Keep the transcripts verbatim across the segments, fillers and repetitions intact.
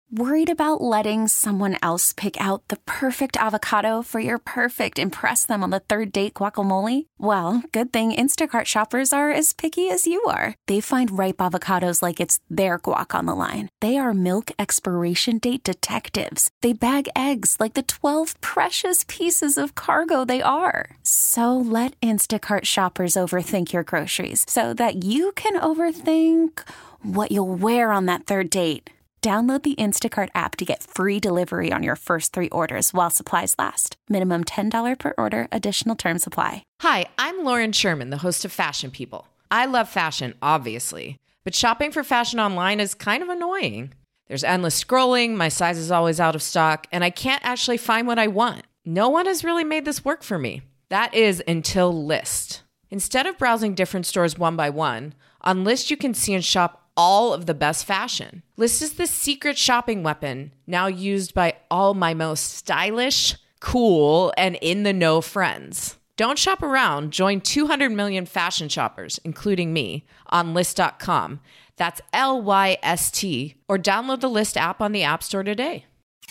Worried about letting someone else pick out the perfect avocado for your perfect impress them on the third date guacamole? Well, good thing Instacart shoppers are as picky as you are. They find ripe avocados like it's their guac on the line. They are milk expiration date detectives. They bag eggs like the twelve precious pieces of cargo they are. So let Instacart shoppers overthink your groceries so that you can overthink what you'll wear on that third date. Download the Instacart app to get free delivery on your first three orders while supplies last. Minimum ten dollars per order. Additional terms apply. Hi, I'm Lauren Sherman, the host of Fashion People. I love fashion, obviously, but shopping for fashion online is kind of annoying. There's endless scrolling, my size is always out of stock, and I can't actually find what I want. No one has really made this work for me. That is until Lyst. Instead of browsing different stores one by one, on Lyst you can see and shop all of the best fashion. Lyst is the secret shopping weapon now used by all my most stylish, cool, and in-the-know friends. Don't shop around. Join two hundred million fashion shoppers, including me, on Lyst dot com. That's L Y S T. Or download the Lyst app on the App Store today.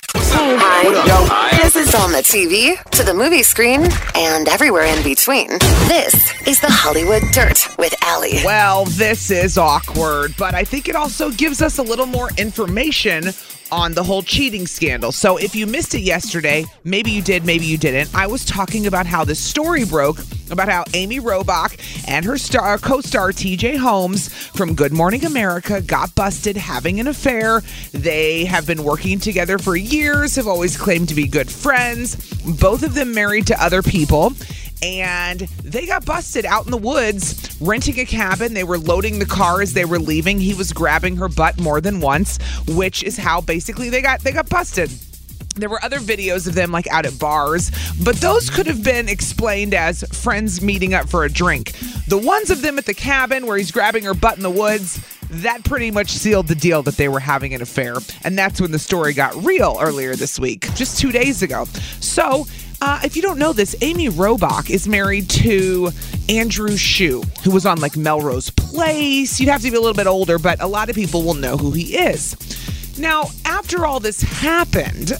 Hi. This is on the T V, to the movie screen, and everywhere in between. This is the Hollywood Dirt with Allie. Well, this is awkward, but I think it also gives us a little more information on the whole cheating scandal. So if you missed it yesterday, maybe you did, maybe you didn't. I was talking about how this story broke about how Amy Robach and her star, co-star T J Holmes from Good Morning America got busted having an affair. They have been working together for years, have always claimed to be good friends. Both of them married to other people. And they got busted out in the woods, renting a cabin. They were loading the car as they were leaving. He was grabbing her butt more than once, which is how basically they got they got busted. There were other videos of them like out at bars, but those could have been explained as friends meeting up for a drink. The ones of them at the cabin where he's grabbing her butt in the woods, that pretty much sealed the deal that they were having an affair. And that's when the story got real earlier this week, just two days ago. So Uh, if you don't know this, Amy Robach is married to Andrew Shue, who was on like Melrose Place. You'd have to be a little bit older, but a lot of people will know who he is. Now, after all this happened,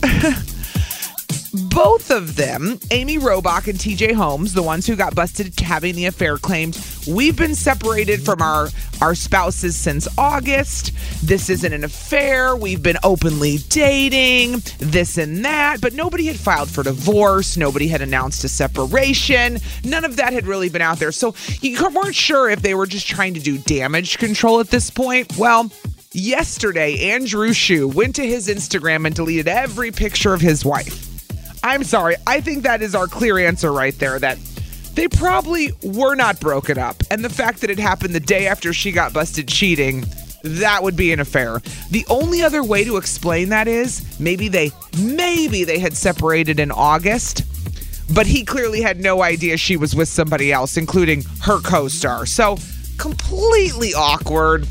both of them, Amy Robach and T J Holmes, the ones who got busted having the affair, claimed, we've been separated from our, our spouses since August. This isn't an affair. We've been openly dating, this and that. But nobody had filed for divorce. Nobody had announced a separation. None of that had really been out there. So you weren't sure if they were just trying to do damage control at this point. Well, yesterday, Andrew Shue went to his Instagram and deleted every picture of his wife. I'm sorry. I think that is our clear answer right there, that they probably were not broken up. And the fact that it happened the day after she got busted cheating, that would be an affair. The only other way to explain that is maybe they, maybe they had separated in August, but he clearly had no idea she was with somebody else, including her co-star. So completely awkward.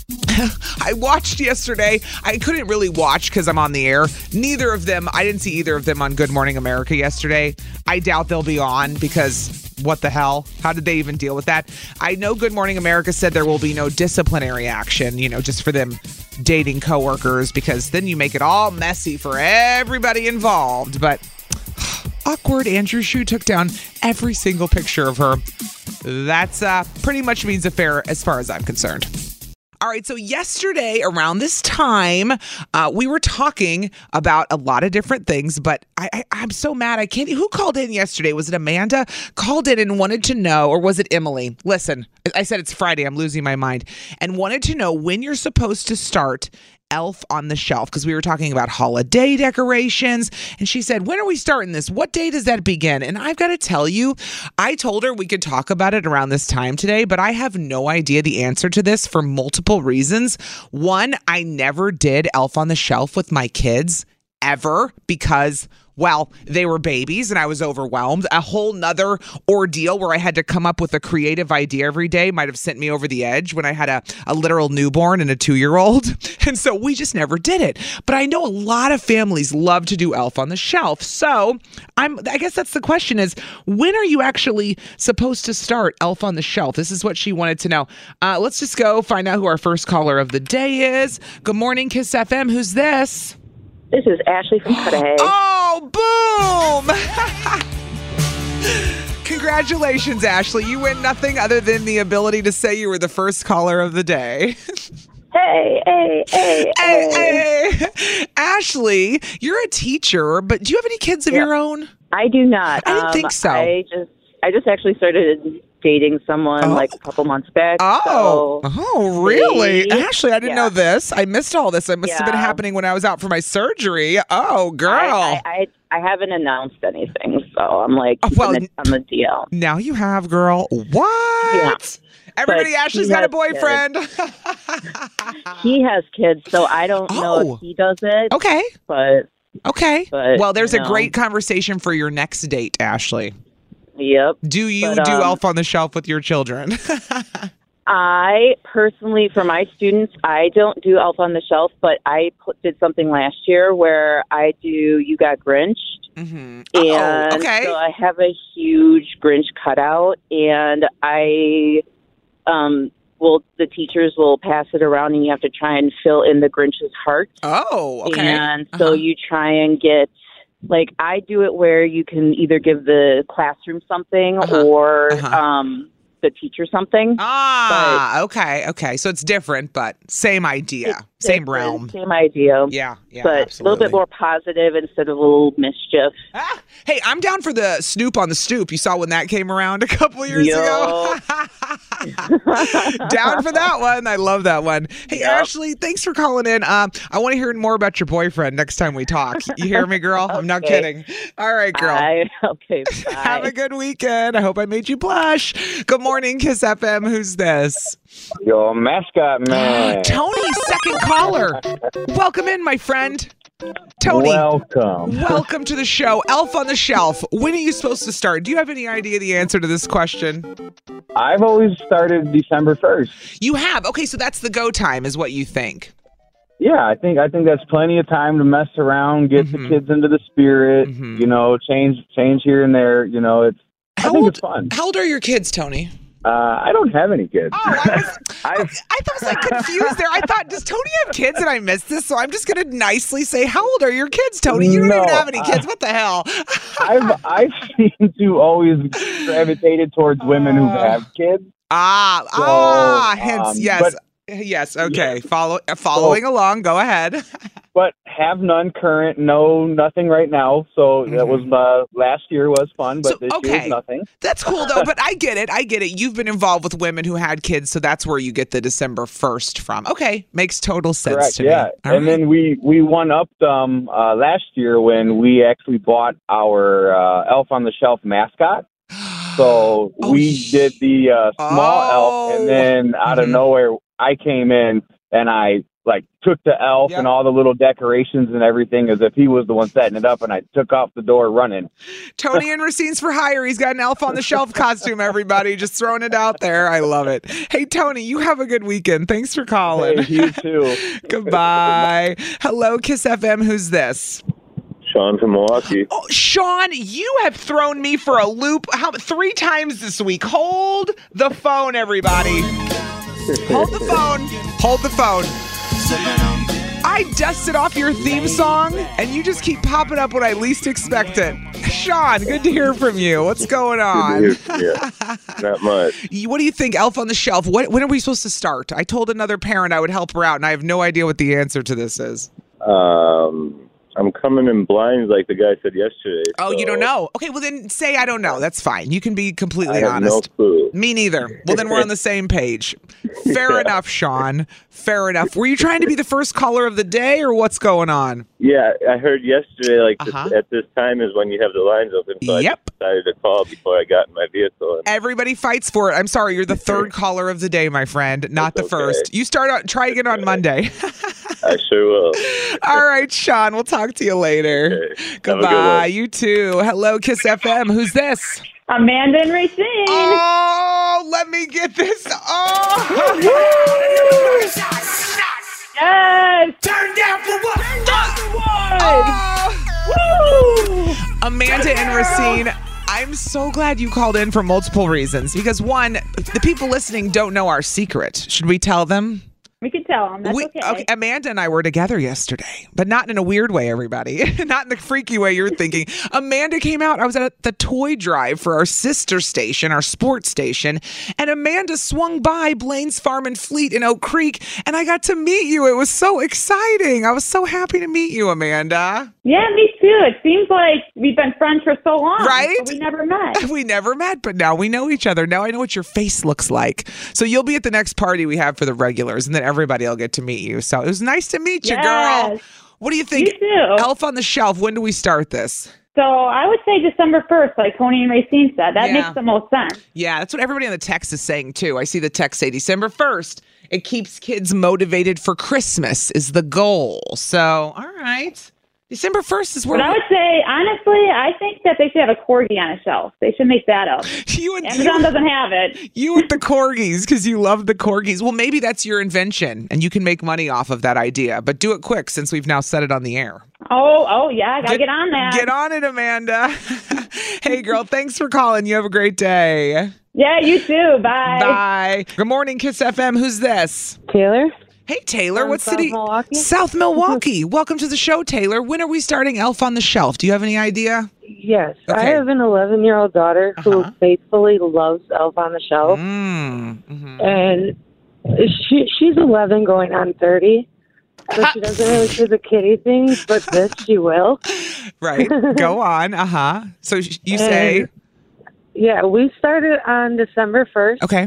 I watched yesterday. I couldn't really watch because I'm on the air. Neither of them, I didn't see either of them on Good Morning America yesterday. I doubt they'll be on because what the hell? How did they even deal with that? I know Good Morning America said there will be no disciplinary action, you know, just for them dating coworkers, because then you make it all messy for everybody involved. But awkward. Andrew Shue took down every single picture of her. That's uh, pretty much means affair as far as I'm concerned. All right, so yesterday around this time, uh, we were talking about a lot of different things, but I, I, I'm so mad. I can't. Who called in yesterday? Was it Amanda? Called in and wanted to know, or was it Emily? Listen, I said it's Friday. I'm losing my mind. And wanted to know when you're supposed to start Elf on the Shelf, because we were talking about holiday decorations, and she said, when are we starting this? What day does that begin? And I've got to tell you, I told her we could talk about it around this time today, but I have no idea the answer to this for multiple reasons. One, I never did Elf on the Shelf with my kids ever because, well, they were babies and I was overwhelmed. A whole nother ordeal where I had to come up with a creative idea every day might have sent me over the edge when I had a, a literal newborn and a two-year-old. And so we just never did it. But I know a lot of families love to do Elf on the Shelf. So I'm, I guess that's the question is, when are you actually supposed to start Elf on the Shelf? This is what she wanted to know. Uh, let's just go find out who our first caller of the day is. Good morning, Kiss F M. Who's this? This is Ashley from Cudahy. Oh, boom! Congratulations, Ashley. You win nothing other than the ability to say you were the first caller of the day. Hey, hey, hey, hey, hey. Ashley, you're a teacher, but do you have any kids of yeah. your own? I do not. I didn't um, think so. I just, I just actually started dating someone oh. like a couple months back. Oh, so oh, really? maybe. Ashley, I didn't yeah. know this. I missed all this. It must yeah. have been happening when I was out for my surgery. Oh, girl. I, I, I, I haven't announced anything, so I'm like oh, well, on, the, on the D L. Now you have, girl. What? Yeah. Everybody, But Ashley's he got a has boyfriend. He has kids, so I don't Oh. know if he does it. Okay. But Okay. But, well, there's you a know. great conversation for your next date, Ashley. Yep. Do you But, do um, Elf on the Shelf with your children? I personally, for my students, I don't do Elf on the Shelf, but I put, did something last year where I do You Got Grinched. Mm-hmm. And oh, okay. so I have a huge Grinch cutout, and I um will the teachers will pass it around, and you have to try and fill in the Grinch's heart. Oh, okay. And so uh-huh. you try and get, like, I do it where you can either give the classroom something Uh-huh. or Uh-huh. um the teacher something. Ah, but, okay, okay. So it's different, but same idea, same realm. Same idea. Yeah, yeah, but absolutely. a little bit more positive instead of a little mischief. Ah, hey, I'm down for the Snoop on the Stoop. You saw when that came around a couple years Yo. ago. Down for that one. I love that one. Hey, Yep. Ashley, thanks for calling in. Um, I want to hear more about your boyfriend next time we talk. You hear me, girl? I'm not Okay. kidding. All right, girl. I, okay, bye. Have a good weekend. I hope I made you blush. Good morning, Kiss F M. Who's this? Your mascot man. Tony, second caller. Welcome in, my friend. Tony. Welcome. Welcome to the show. Elf on the Shelf. When are you supposed to start? Do you have any idea the answer to this question? I've always started December first. You have. Okay, so that's the go time is what you think. Yeah, I think I think that's plenty of time to mess around, get Mhm. the kids into the spirit, Mhm. you know, change change here and there, you know, it's I How think old, it's fun. how old are your kids, Tony? Uh, I don't have any kids. Oh, I was, I, I thought I was like confused there. I thought, does Tony have kids and I missed this? So I'm just going to nicely say, how old are your kids, Tony? You don't No, even have any I- kids. What the hell? I've I've seemed to always gravitated towards women who have kids. Ah, So, ah, hence, um, yes. but- Yes, okay. Follow, uh, following along. Go ahead. But have none current, no nothing right now. So that was uh, last year was fun, but So, this okay. year's nothing. That's cool, though. But I get it. I get it. You've been involved with women who had kids, so that's where you get the December first from. Okay. Makes total sense Correct, to yeah. me. All And right. then we, we one-upped them uh, last year when we actually bought our uh, Elf on the Shelf mascot. So Oh, we did the uh, small Oh. elf, and then out Mhm. of nowhere, I came in and I like took the elf Yep. and all the little decorations and everything as if he was the one setting it up, and I took off the door running. Tony and Racine's for hire. He's got an Elf on the Shelf costume, everybody. Just throwing it out there. I love it. Hey, Tony, you have a good weekend. Thanks for calling. Hey, you too. Goodbye. Hello, Kiss F M. Who's this? Sean from Milwaukee. Oh, Sean, you have thrown me for a loop how three times this week. Hold the phone, everybody. Hold the phone. Hold the phone. I dusted off your theme song, and you just keep popping up when I least expect it. Sean, good to hear from you. What's going on? Good to hear from you. Not much. You- What do you think, Elf on the Shelf? What, when are we supposed to start? I told another parent I would help her out, and I have no idea what the answer to this is. Um, I'm coming in blind, like the guy said yesterday. Oh, you so don't know? Okay, well then say I don't know. That's fine. You can be I completely have honest. no clue. Me neither. Well, then we're on the same page. Fair Yeah. enough, Sean. Fair enough. Were you trying to be the first caller of the day, or what's going on? Yeah, I heard yesterday, like Uh-huh. this, at this time is when you have the lines open. So Yep. I decided to call before I got in my vehicle. And Everybody fights for it. I'm sorry, you're the third caller of the day, my friend, not the That's okay. first. You start out. Try again on Monday. I sure will. All right, Sean. We'll talk to you later. Okay. Have a good Goodbye. one. You too. Hello, Kiss F M. Who's this? Amanda and Racine. Oh, let me get this. Oh. Yes. Turn down for what? Oh. Woo. Amanda and Racine, I'm so glad you called in for multiple reasons. Because one, the people listening don't know our secret. Should we tell them? We could tell him. That's We, okay. okay. Amanda and I were together yesterday, but not in a weird way, everybody. Not in the freaky way you're thinking. Amanda came out. I was at the toy drive for our sister station, our sports station, and Amanda swung by Blaine's Farm and Fleet in Oak Creek, and I got to meet you. It was so exciting. I was so happy to meet you, Amanda. Yeah, me too. It seems like we've been friends for so long. Right? But we never met. We never met, but now we know each other. Now I know what your face looks like. So you'll be at the next party we have for the regulars, and then everybody will get to meet you. So it was nice to meet you, Yes. girl. What do you think? You too. Elf on the Shelf, when do we start this? So I would say December first, like Tony and Racine said. That Yeah. makes the most sense. Yeah, that's what everybody on the text is saying, too. I see the text say December first. It keeps kids motivated for Christmas is the goal. So, all right. December first is where But I we- would say, honestly, I think that they should have a corgi on a shelf. They should make that up. you and Amazon you, doesn't have it. you with the corgis because you love the corgis. Well, maybe that's your invention and you can make money off of that idea. But do it quick since we've now set it on the air. Oh, oh yeah, I gotta get, on that. Get on it, Amanda. Hey, girl, thanks for calling. You have a great day. Yeah, you too. Bye. Bye. Good morning, Kiss F M. Who's this? Taylor. Hey, Taylor. From What South city? Milwaukee. South Milwaukee. Welcome to the show, Taylor. When are we starting Elf on the Shelf? Do you have any idea? Yes, I Okay. have an eleven-year-old daughter who Uh-huh. faithfully loves Elf on the Shelf, Mm. hmm and she she's eleven, going on thirty. So she doesn't really do the kitty things, but this she will. Right. Go on. Uh huh. So sh- you say, And, yeah, we started on December first okay.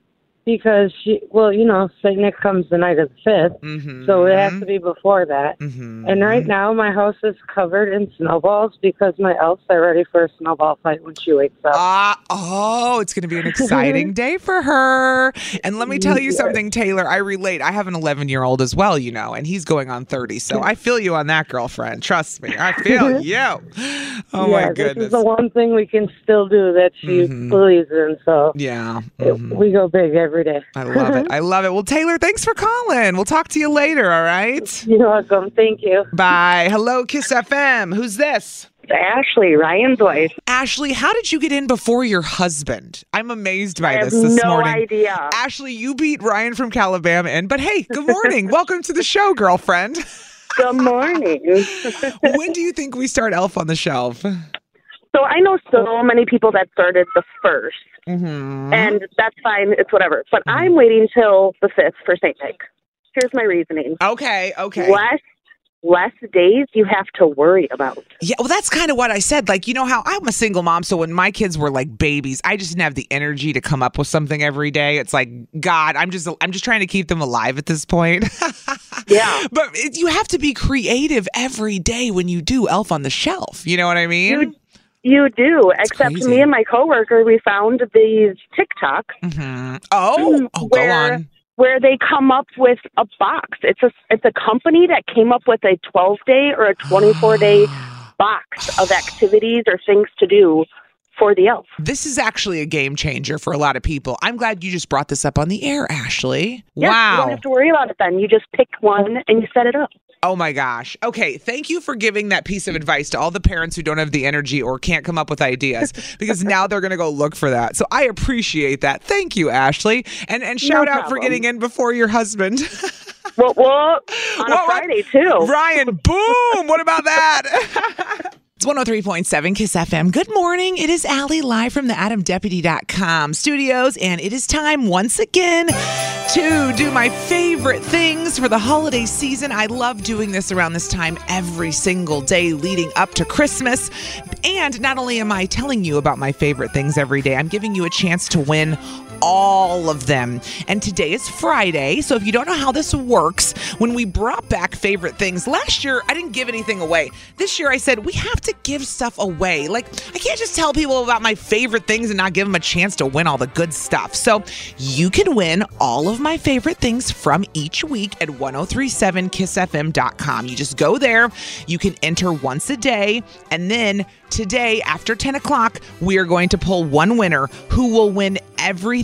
because she, well, you know, Saint Nick comes the night of the fifth, Mm-hmm. so it has to be before that. Mm-hmm. And right now, my house is covered in snowballs because my elves are ready for a snowball fight when she wakes up. Ah, oh, it's going to be an exciting day for her. And let me tell you Yes. something, Taylor. I relate. I have an eleven-year-old as well, you know, and he's going on thirty. So I feel you on that, girlfriend. Trust me. I feel you. Oh, yeah, my this goodness. is the one thing we can still do that she Mhm. believes in. So Yeah. it- mhm. we go big every day. I love it. I love it. Well, Taylor, thanks for calling. We'll talk to you later, all right? You're welcome. Thank you. Bye. Hello, Kiss F M. Who's this? Ashley, Ryan's wife. Ashley, how did you get in before your husband? I'm amazed by I this have this no morning. idea. Ashley, you beat Ryan from Calabama in, but hey, good morning. Welcome to the show, girlfriend. Good morning. When do you think we start Elf on the Shelf? So I know so many people that started the first, Mm-hmm. and that's fine. It's whatever. But I'm waiting till the fifth for Saint Nick. Here's my reasoning. Okay, okay. Less, less days you have to worry about. Yeah, well, that's kind of what I said. Like, you know how I'm a single mom, so when my kids were like babies, I just didn't have the energy to come up with something every day. It's like, God, I'm just, I'm just trying to keep them alive at this point. Yeah. But it, you have to be creative every day when you do Elf on the Shelf. You know what I mean? You, you do. Except crazy. me and my coworker, we found these TikToks Mm-hmm. Oh, oh, go where on. where they come up with a box. It's a it's a company that came up with a twelve day or a twenty-four day box of activities or things to do for the elf. This is actually a game changer for a lot of people. I'm glad you just brought this up on the air, Ashley. Yeah, you Wow. don't have to worry about it then. You just pick one and you set it up. Oh my gosh. Okay. Thank you for giving that piece of advice to all the parents who don't have the energy or can't come up with ideas because now they're going to go look for that. So I appreciate that. Thank you, Ashley. And and shout No out for problem. getting in before your husband. Well, well on What- a what? Friday too. Ryan, boom. What about that? It's one oh three point seven Kiss F M. Good morning. It is Allie live from the adam deputy dot com studios, and it is time once again to do my favorite things for the holiday season. I love doing this around this time every single day leading up to Christmas. And not only am I telling you about my favorite things every day, I'm giving you a chance to win all of them. And today is Friday, so if you don't know how this works, when we brought back favorite things, last year I didn't give anything away. This year I said we have to give stuff away. Like, I can't just tell people about my favorite things and not give them a chance to win all the good stuff. So you can win all of my favorite things from each week at ten thirty-seven kiss f m dot com. You just go there, you can enter once a day, and then today after ten o'clock, we are going to pull one winner who will win everything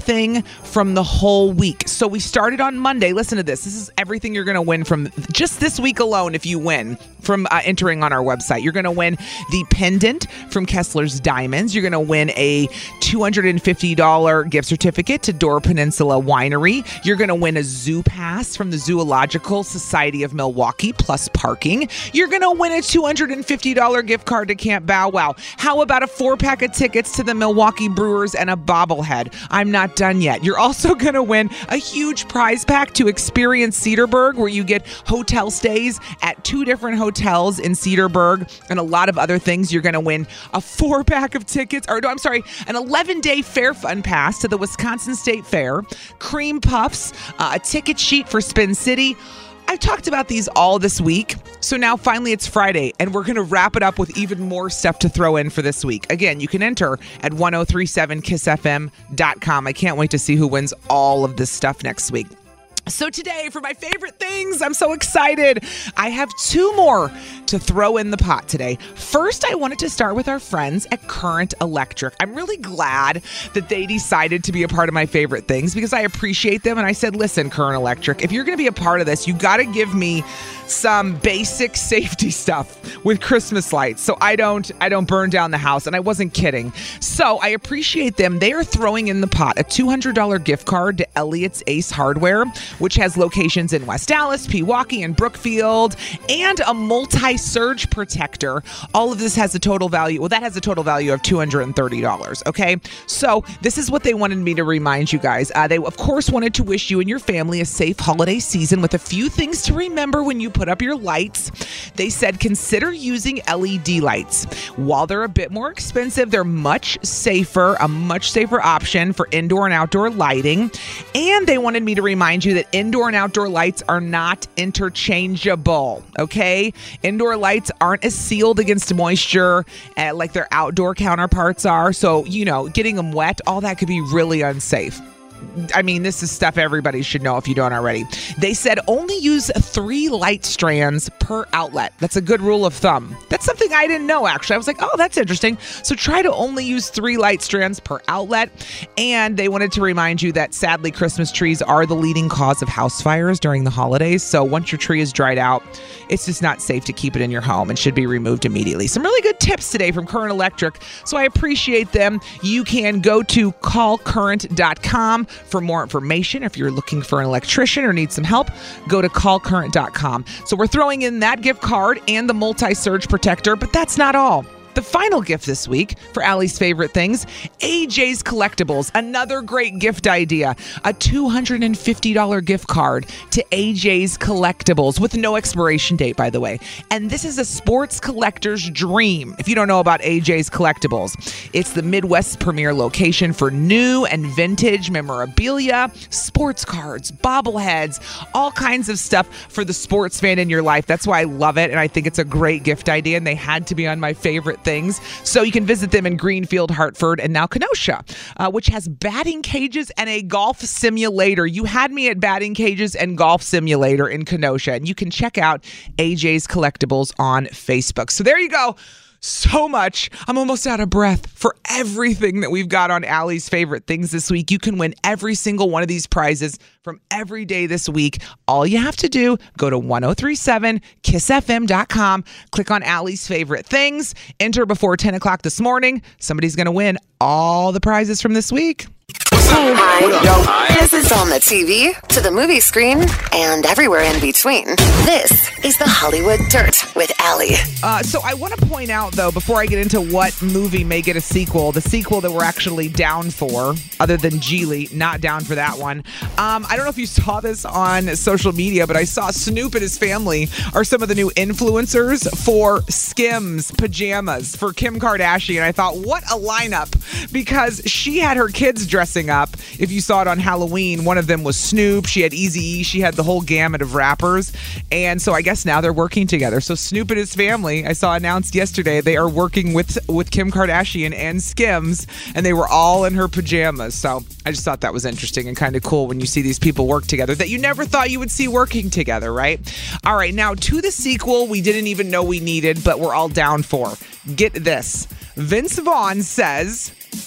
everything from the whole week. So we started on Monday. Listen to this. This is everything you're going to win from just this week alone if you win from uh, entering on our website. You're going to win the pendant from Kessler's Diamonds. You're going to win a two hundred fifty dollars gift certificate to Dora Peninsula Winery. You're going to win a zoo pass from the Zoological Society of Milwaukee plus parking. You're going to win a two hundred fifty dollars gift card to Camp Bow Wow. How about a four-pack of tickets to the Milwaukee Brewers and a bobblehead? I'm not done yet. You're also going to win a huge prize pack to Experience Cedarburg, where you get hotel stays at two different hotels in Cedarburg and a lot of other things. You're going to win a four-pack of tickets, or no, I'm sorry, an eleven-day Fair Fun Pass to the Wisconsin State Fair, cream puffs, uh, a ticket sheet for Spin City. I've talked about these all this week. So now finally it's Friday, and we're going to wrap it up with even more stuff to throw in for this week. Again, you can enter at ten thirty-seven kiss f m dot com. I can't wait to see who wins all of this stuff next week. So today, for my favorite things, I'm so excited. I have two more to throw in the pot today. First, I wanted to start with our friends at Current Electric. I'm really glad that they decided to be a part of my favorite things because I appreciate them. And I said, listen, Current Electric, if you're going to be a part of this, you got to give me some basic safety stuff with Christmas lights so I don't I don't burn down the house. And I wasn't kidding. So I appreciate them. They are throwing in the pot a two hundred dollars gift card to Elliott's Ace Hardware, which has locations in West Dallas, Pewaukee, and Brookfield, and a multi-surge protector. All of this has a total value. Well, that has a total value of two hundred thirty dollars. Okay. So this is what they wanted me to remind you guys. Uh, they, of course, wanted to wish you and your family a safe holiday season with a few things to remember when you put up your lights. They said consider using L E D lights. While they're a bit more expensive, they're much safer, a much safer option for indoor and outdoor lighting. And they wanted me to remind you that indoor and outdoor lights are not interchangeable, okay? Indoor lights aren't as sealed against moisture uh, like their outdoor counterparts are. So, you know, getting them wet, all that could be really unsafe. I mean, this is stuff everybody should know if you don't already. They said only use three light strands per outlet. That's a good rule of thumb. That's something I didn't know, actually. I was like, oh, that's interesting. So try to only use three light strands per outlet. And they wanted to remind you that, sadly, Christmas trees are the leading cause of house fires during the holidays. So once your tree is dried out, it's just not safe to keep it in your home and should be removed immediately. Some really good tips today from Current Electric. So I appreciate them. You can go to call current dot com for more information. If you're looking for an electrician or need some help, go to call current dot com. So we're throwing in that gift card and the multi-surge protector, but that's not all. The final gift this week for Allie's favorite things, A J's Collectibles. Another great gift idea. A two hundred fifty dollars gift card to A J's Collectibles with no expiration date, by the way. And this is a sports collector's dream. If you don't know about A J's Collectibles, it's the Midwest's premier location for new and vintage memorabilia, sports cards, bobbleheads, all kinds of stuff for the sports fan in your life. That's why I love it. And I think it's a great gift idea. And they had to be on my favorite things. So you can visit them in Greenfield, Hartford, and now Kenosha, uh, which has batting cages and a golf simulator. You had me at batting cages and golf simulator in Kenosha, and you can check out A J's Collectibles on Facebook. So there you go. So much. I'm almost out of breath for everything that we've got on Allie's favorite things this week. You can win every single one of these prizes from every day this week. All you have to do, go to ten thirty-seven kiss f m dot com, click on Allie's favorite things, enter before ten o'clock this morning. Somebody's going to win all the prizes from this week. Hey, hi. This is on the T V, to the movie screen, and everywhere in between. This is the Hollywood Dirt with Allie. Uh, so I want to point out, though, before I get into what movie may get a sequel, the sequel that we're actually down for, other than Geely, not down for that one. Um, I don't know if you saw this on social media, but I saw Snoop and his family are some of the new influencers for Skims pajamas for Kim Kardashian. I thought, what a lineup, because she had her kids dressing up. If you saw it on Halloween, one of them was Snoop. She had Eazy-E. She had the whole gamut of rappers. And so I guess now they're working together. So Snoop and his family, I saw announced yesterday, they are working with, with Kim Kardashian and Skims, and they were all in her pajamas. So I just thought that was interesting and kind of cool when you see these people work together that you never thought you would see working together, right? All right, now to the sequel we didn't even know we needed, but we're all down for. Get this. Vince Vaughn says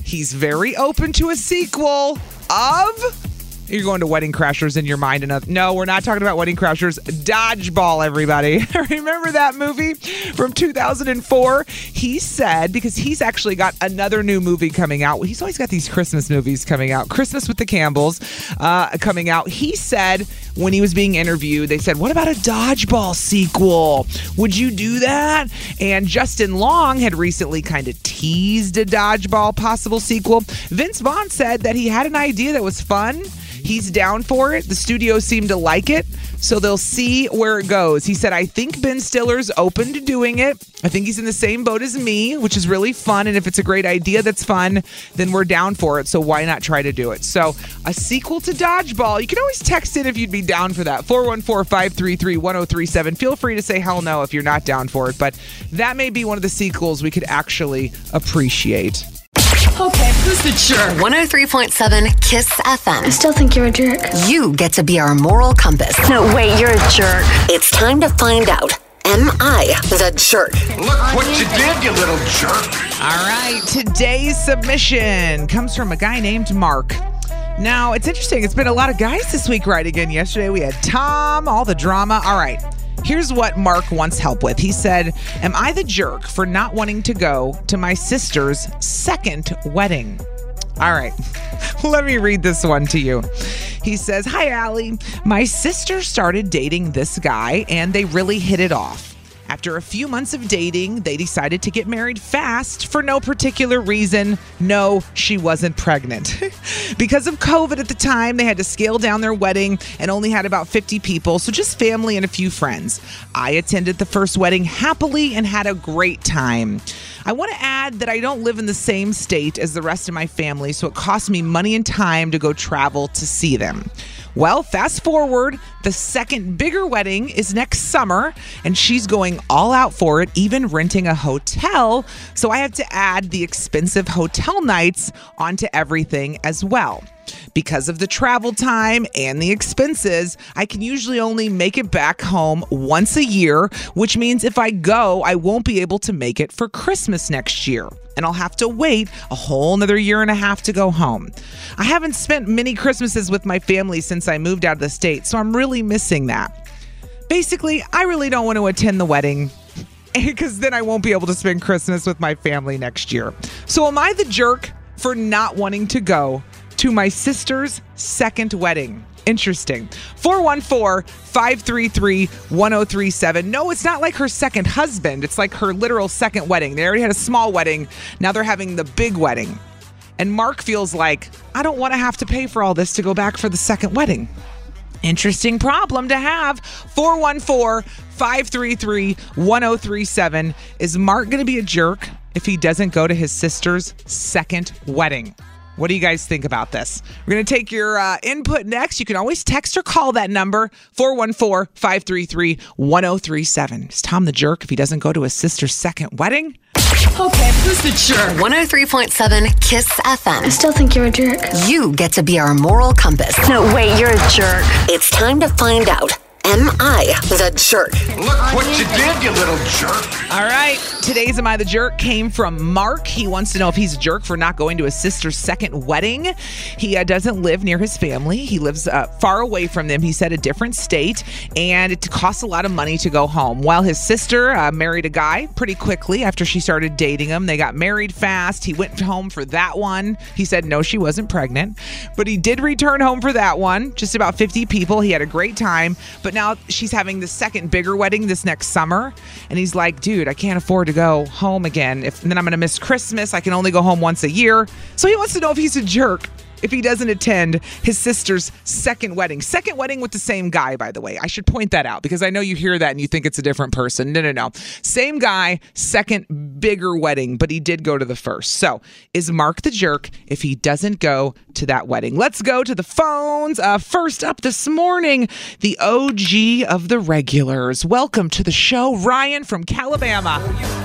he's very open to a sequel of... You're going to Wedding Crashers in your mind. Enough. No, we're not talking about Wedding Crashers. Dodgeball, everybody. Remember that movie from two thousand four? He said, because he's actually got another new movie coming out. He's always got these Christmas movies coming out. Christmas with the Campbells uh, coming out. He said when he was being interviewed, they said, what about a Dodgeball sequel? Would you do that? And Justin Long had recently kind of teased a Dodgeball possible sequel. Vince Vaughn said that he had an idea that was fun. He's down for it. The studio seemed to like it, so they'll see where it goes. He said, I think Ben Stiller's open to doing it. I think he's in the same boat as me, which is really fun. And if it's a great idea that's fun, then we're down for it. So why not try to do it? So a sequel to Dodgeball. You can always text in if you'd be down for that. four one four, five three three, one oh three seven. Feel free to say hell no if you're not down for it. But that may be one of the sequels we could actually appreciate. Okay, who's the jerk? one oh three point seven KISS F M. I still think you're a jerk. You get to be our moral compass. No, wait, you're a jerk. It's time to find out. Am I the jerk? Look what you did, you little jerk. All right, today's submission comes from a guy named Mark. Now, it's interesting. It's been a lot of guys this week writing in. Yesterday we had Tom, all the drama. All right. Here's what Mark wants help with. He said, am I the jerk for not wanting to go to my sister's second wedding? All right, let me read this one to you. He says, hi, Allie. My sister started dating this guy and they really hit it off. After a few months of dating, they decided to get married fast for no particular reason. No, she wasn't pregnant. Because of COVID at the time, they had to scale down their wedding and only had about fifty people, so just family and a few friends. I attended the first wedding happily and had a great time. I want to add that I don't live in the same state as the rest of my family, so it costs me money and time to go travel to see them. Well, fast forward, the second bigger wedding is next summer, and she's going all out for it, even renting a hotel. So I have to add the expensive hotel nights onto everything as well. Because of the travel time and the expenses, I can usually only make it back home once a year, which means if I go, I won't be able to make it for Christmas next year. And I'll have to wait a whole another year and a half to go home. I haven't spent many Christmases with my family since I moved out of the state, so I'm really missing that. Basically, I really don't want to attend the wedding because then I won't be able to spend Christmas with my family next year. So am I the jerk for not wanting to go to my sister's second wedding? Interesting. four one four, five three three, one oh three seven. No, it's not like her second husband. It's like her literal second wedding. They already had a small wedding. Now they're having the big wedding. And Mark feels like, I don't want to have to pay for all this to go back for the second wedding. Interesting problem to have. four one four, five three three, one oh three seven. Is Mark going to be a jerk if he doesn't go to his sister's second wedding? What do you guys think about this? We're going to take your uh, input next. You can always text or call that number, four one four, five three three, one oh three seven. Is Tom the jerk if he doesn't go to his sister's second wedding? Okay, who's the jerk? one oh three point seven KISS F M. I still think you're a jerk. You get to be our moral compass. No, wait, you're a jerk. It's time to find out. Am I the jerk? Look what you did, you little jerk. All right. Today's Am I the Jerk came from Mark. He wants to know if he's a jerk for not going to his sister's second wedding. He uh, doesn't live near his family. He lives uh, far away from them. He said a different state, and it costs a lot of money to go home. While his sister uh, married a guy pretty quickly after she started dating him. They got married fast. He went home for that one. He said no, she wasn't pregnant, but he did return home for that one. Just about fifty people. He had a great time, but now she's having the second bigger wedding this next summer. And he's like, dude, I can't afford to go home again. If and then I'm going to miss Christmas. I can only go home once a year. So he wants to know if he's a jerk if he doesn't attend his sister's second wedding. Second wedding with the same guy, by the way. I should point that out because I know you hear that and you think it's a different person. No, no, no. Same guy, second bigger wedding, but he did go to the first. So is Mark the jerk if he doesn't go to that wedding? Let's go to the phones. Uh, first up this morning, the O G of the regulars. Welcome to the show, Ryan from Calabama.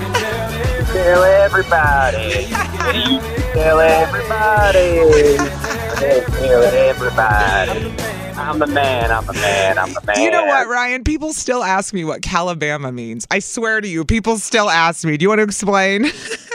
Tell everybody. Tell everybody. Tell everybody. I'm the man. I'm the man. I'm the man. You know what, Ryan? People still ask me what Calabama means. I swear to you, people still ask me. Do you want to explain?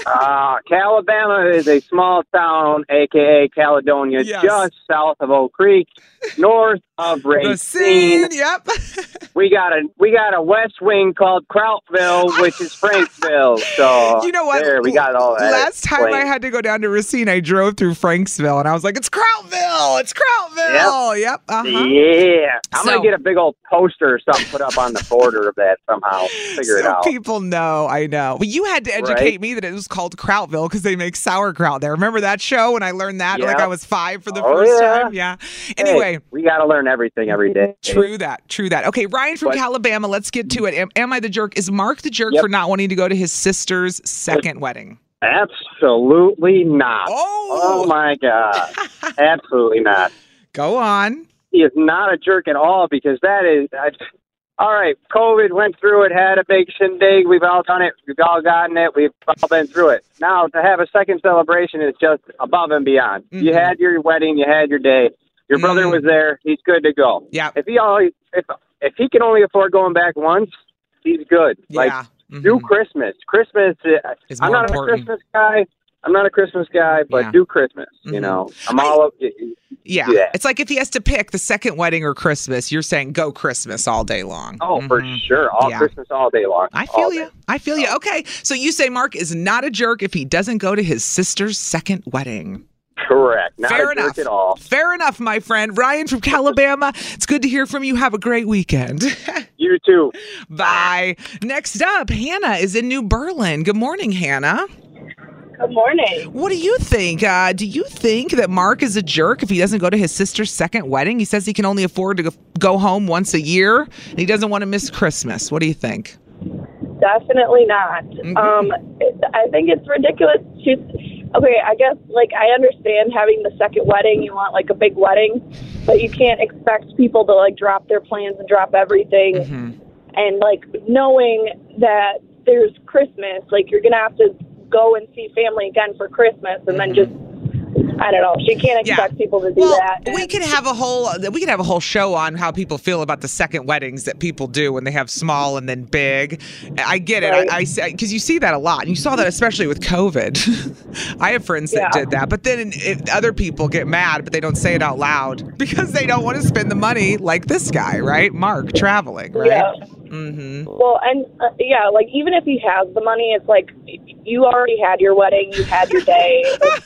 Uh, Calabama is a small town, a k a. Caledonia, Yes. just south of Oak Creek, north of Racine. Racine, yep. We got a we got a west wing called Krautville, which is Franksville. So You know what? There, we got all that. Last time I explained. had to go down to Racine, I drove through Franksville, and I was like, it's Krautville! It's Krautville! Yep. yep uh-huh. Yeah, I'm So- gonna get a big old poster or something put up on the border of that somehow. Figure it So out. people know, I know. But you had to educate Right? me that it was called Krautville because they make sauerkraut there. Remember that show when I learned that? Like Yeah. I was five for the Oh, first yeah. time? Yeah. Hey, Anyway. we got to learn everything every day. True that. True that. Okay, Ryan from But- Calabama, let's get to it. Am, am I the jerk? Is Mark the jerk Yep. for not wanting to go to his sister's second wedding? Absolutely not. Oh, Oh my God. Absolutely not. Go on. He is not a jerk at all because that is. I, all right, COVID went through it, had a big shindig. We've all done it. We've all gotten it. We've all been through it. Now to have a second celebration is just above and beyond. Mm-hmm. You had your wedding. You had your day. Your brother Mm. was there. He's good to go. Yeah. If he always, if if he can only afford going back once, he's good. Like Yeah. Mhm. do Christmas. Christmas. uh, Is I'm more not important. a Christmas guy. I'm not a Christmas guy, but Yeah. do Christmas. You Mhm. know, I'm all up. Yeah. Yeah. It's like if he has to pick the second wedding or Christmas, you're saying go Christmas all day long. Oh, for Mhm. sure. All Yeah. Christmas all day long. I All feel day. you. I feel you. Okay. So you say Mark is not a jerk if he doesn't go to his sister's second wedding. Correct. Not Fair a enough. jerk at all. Fair enough, my friend. Ryan from Calabama, it's good to hear from you. Have a great weekend. You too. Bye. Next up, Hannah is in New Berlin. Good morning, Hannah. Good morning. What do you think? Uh, do you think that Mark is a jerk if he doesn't go to his sister's second wedding? He says he can only afford to go- go home once a year, and he doesn't want to miss Christmas. What do you think? Definitely not. Mm-hmm. Um, it, I think it's ridiculous to. Okay, I guess like I understand having the second wedding. You want like a big wedding, but you can't expect people to like drop their plans and drop everything. Mm-hmm. And like knowing that there's Christmas, like you're gonna have to go and see family again for Christmas, and then just I don't know. She can't expect people to do Well, that. we could have a whole we could have a whole show on how people feel about the second weddings that people do when they have small and then big. I get it. Right. I say because you see that a lot, and you saw that especially with COVID. I have friends that Yeah. did that, but then it, other people get mad, but they don't say it out loud because they don't want to spend the money like this guy, right? Mark traveling, right? Yeah. Mm-hmm. Well, and uh, yeah, like even if he has the money, it's like you already had your wedding, you had your day.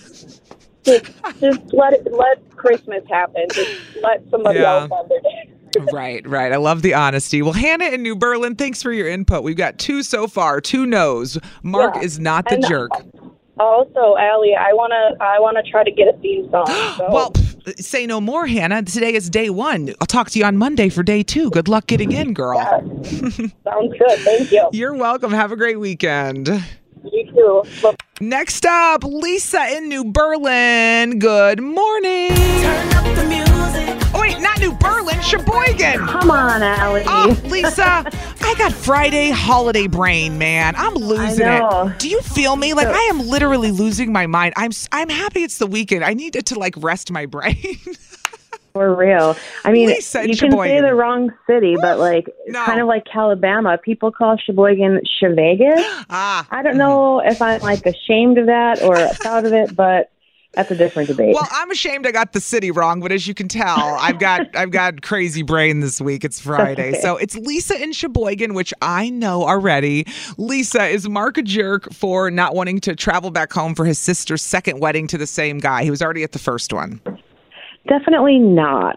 just, just let it, let Christmas happen. Just let somebody Yeah. else have their day. Right, right. I love the honesty. Well, Hannah in New Berlin, thanks for your input. We've got two so far, two no's. Mark Yeah. is not the And jerk. Also, Allie, I wanna I wanna try to get a theme song. So. Well, pff, say no more, Hannah. Today is day one. I'll talk to you on Monday for day two. Good luck getting in, girl. Sounds good. Thank you. You're welcome. Have a great weekend. You too. Bye. Next up, Lisa in New Berlin. Good morning. Turn up the music. Oh, wait, not New Berlin, Sheboygan. Come on, Allie. Oh, Lisa, I got Friday holiday brain, man. I'm losing I know. it. Do you feel me? Like, I am literally losing my mind. I'm I'm happy it's the weekend. I need it to, like, rest my brain. For real. I mean, Lisa in you can say Sheboygan. the wrong city, but like, it's No. kind of like Calabama. People call Sheboygan Chevegas. Ah. I don't know if I'm like ashamed of that or proud of it, but that's a different debate. Well, I'm ashamed I got the city wrong, but as you can tell, I've got I've got crazy brain this week. It's Friday. Okay. So it's Lisa in Sheboygan, which I know already. Lisa, is Mark a jerk for not wanting to travel back home for his sister's second wedding to the same guy? He was already at the first one. Definitely not.